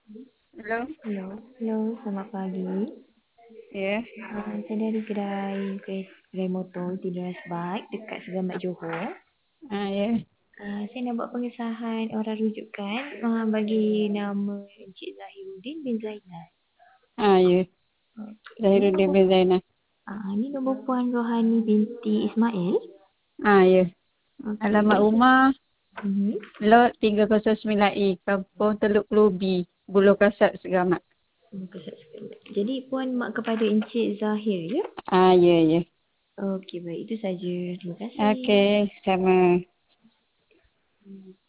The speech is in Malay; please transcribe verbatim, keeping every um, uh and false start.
Hello? Hello, hello, selamat pagi. Ya. Uh, saya dari kedai kedai, kedai motor Tidas Bike dekat Segamat Johor. Ah, ya. Uh, saya nak buat pengesahan orang rujukan uh, bagi nama Encik Zahiruddin bin Zainal. Ah, ya. Okay. Ini Zahiruddin nombor bin Zainal. uh, ini nombor Puan Rohani binti Ismail. Ah, ya. Okey, Alamat baik. rumah Mhm. Lot tiga kosong sembilan E, Kampung Teluk Kelubi, Buloh Kasab, Segamat. Jadi Puan mak kepada Encik Zahir ya? Ah, ya, ya. Okey, baik, itu saja. Terima kasih. Okey, sama. Hmm.